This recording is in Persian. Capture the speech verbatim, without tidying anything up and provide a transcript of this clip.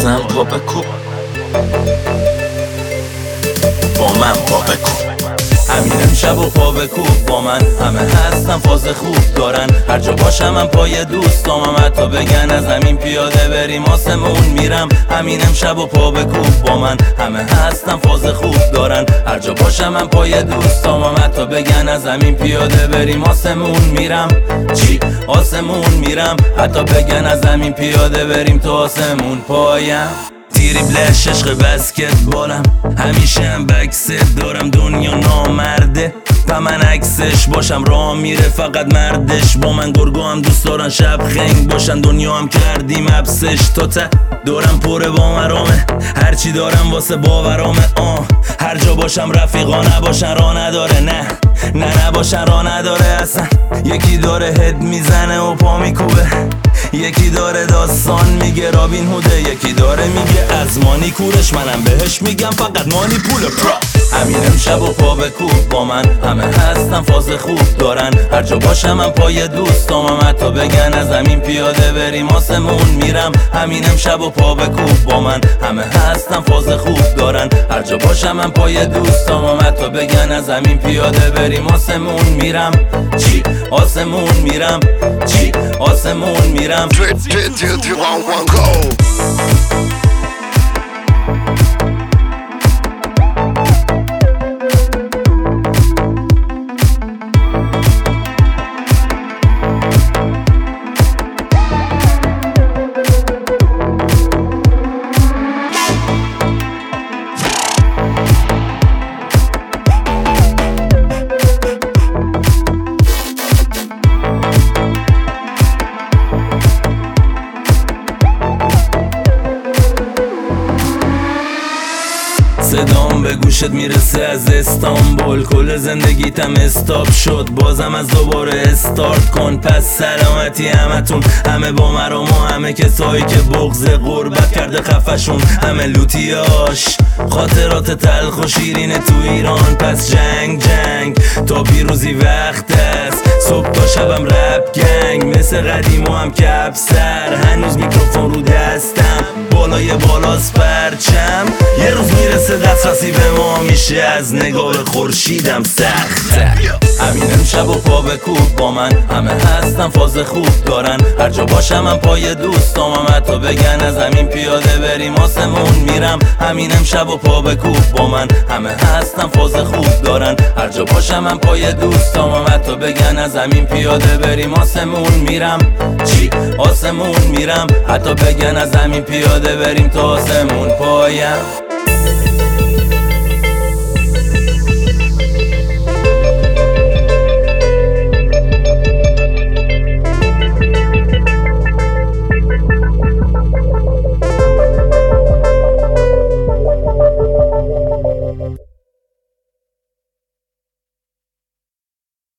بازم پا بکوب، با من پا بکوب. همین امشب و پا بکوب با من، همه هستن فاز خوب دارن. هر جا باشم من پای دوستامم، حتی بگن از همین پیاده بریم آسمون میرم. همین امشب و پا بکوب با من، همه هستن فاز خوب دارن. هر جا باشم من پای دوستامم، حتی بگن از همین پیاده بریم آسمون میرم. چی؟ آسمون میرم، حتی بگن از همین پیاده بریم تو آسمون پایم. دریبلش عشق بسکتبالم، همیشه هم بکست دارم. دنیا نامرده و من عکسش باشم. راه میره فقط مردش با من. گرگو هم دوست دارن شب خنگ باشن. دنیا هم کردیم حبسش تا ته. دورم پره با مرامه، هرچی دارم واسه باورامه. آه هر جا باشم رفیقا نباشن راه نداره. نه نه نباشن راه نداره اصلا. یکی داره هد میزنه و پا میکوبه، یکی داره داستان میگه رابین هوده، یکی داره میگه از مانی کورش. منم بهش میگم فقط مانی پول پرا. همین امشب و پا بکوب با من، همه هستن فاز خوب دارن. هر جا باشم من پای دوستامم، حتی بگن از همین پیاده بریم آسمون میرم. همین امشب و پا بکوب با من، همه هستن فاز خوب دارن. هر جا باشم من پای دوستامم، حتی بگن از همین پیاده بریم آسمون میرم. چی؟ آسمون میرم. چی؟ آسمون میرم. صدام به گوشت میرسه از استانبول. کل زندگیتم استاپ شد، بازم از دوباره استارت کن. پس سلامتی همتون، همه با مرام و همه کسایی که بغض غربت کرده خفشون. همه لوتیاش خاطرات تلخ و شیرین تو ایران. پس جنگ جنگ تا پیروزی وقت است. صبح تا شبم رپ گنگ، مثل قدیم و هم کپ سر. هنوز میکروفون رو دستم، بالای بالاست پرچم. یه روز میرسه دسترسی به ما، میشه از نگاه خورشیدم سخت. همین امشب و پا بکوب با من، همه هستن فاز خوب دارن. هر جا باشم من پای دوستامم، حتی بگن از همین پیاده بریم آسمون میرم. همین امشب و پا بکوب با من، همه هستن فاز خوب دارن. هر جا باشم من پای دوستامم، حتی بگن از همین پیاده بریم آسمون میرم. چی؟ آسمون میرم، حتی بگن از همین پیاده بریم تا آسمون پایم.